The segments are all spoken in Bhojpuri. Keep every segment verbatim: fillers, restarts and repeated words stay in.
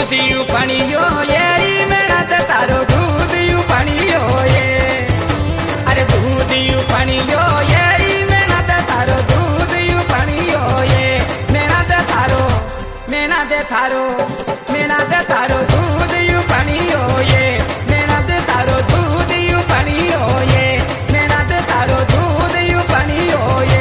दूधिયું પણિયો એ મેણા તે તારો दूधिયું પણિયો એ અરે दूधिયું પણિયો એ મેણા તે તારો दूधिયું પણિયો એ મેણા તે તારો મેણા તે તારો મેણા તે તારો दूधिયું પણિયો એ મેણા તે તારો दूधिયું પણિયો એ મેણા તે તારો दूधिયું પણિયો એ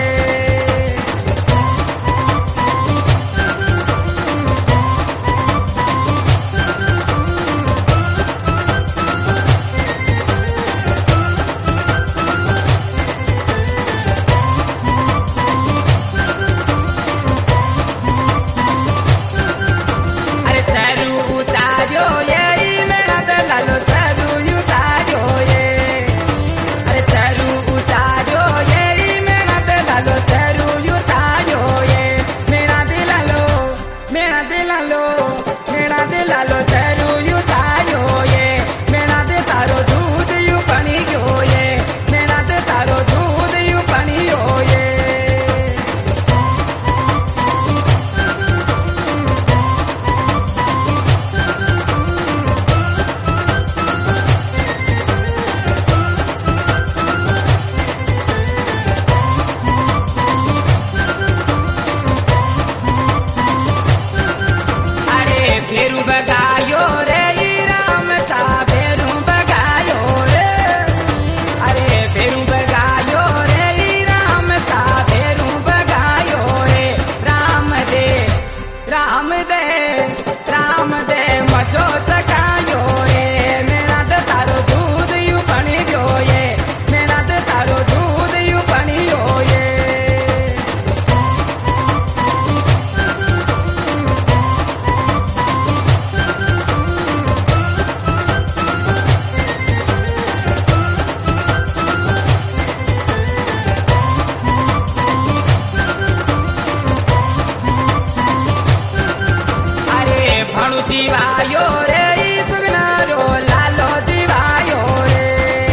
दिवायो रे सुगनारो लालो दिवायो रे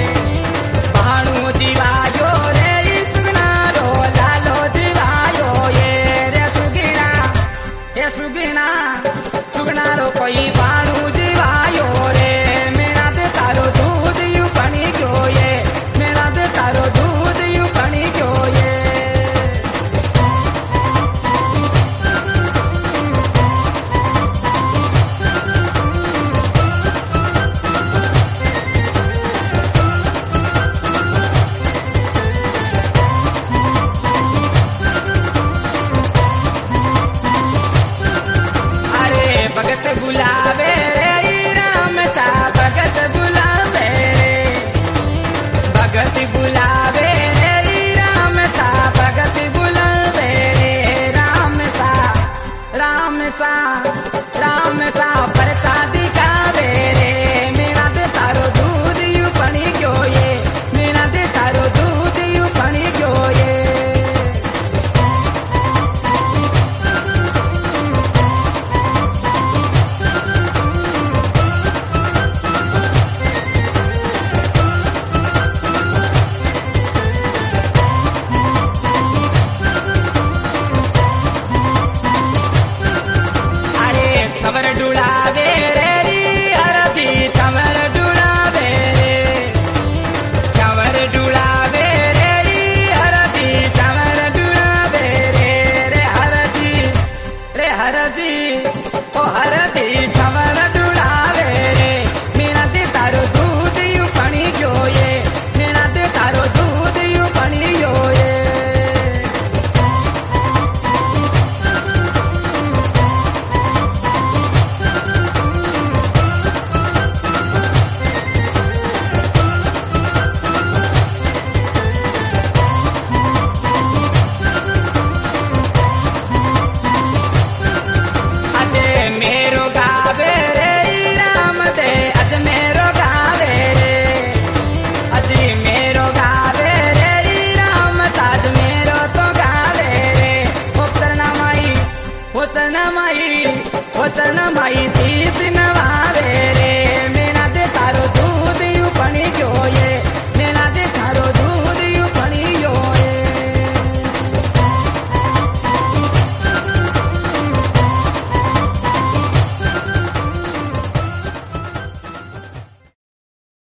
भाणु दिवायो रे सुगनारो लालो दिवायो ये रे सुगिना ये सुगिना सुगनारो कोई भाणु दिवायो रे मेरा दे तारो दूधिયું पणी गयो ये मेरा दे तारो दूधिયું पणी गयो ये भगत बुलावे रे राम सा भगत बुलावे रे भगत बुलावे रे राम सा भगत बुलावे रे राम सा राम सा राम सा प्रसाद गावे रे मेरा दे तारो दूधिયું पणी गयो ये मेरा दे तारो दूधिયું पणी गयो ये कमर डुलावे रे हरदी कमर डुलावे रे कमर डुलावे रे हरदी कमर डुलावे रे रे हरदी रे हरदी ओ हरदी कमर डुलावे रे मेरा दे तारो दूधिયું पणी गयो ये मेरा दे तारो दूधिયું पणी गयो ये मेरो गावे रे राम दे अज मेरो गावे रे अजी मेरो गावे रे राम ताज मेरो तो गावे रे होतना माई होतना माई होतना माई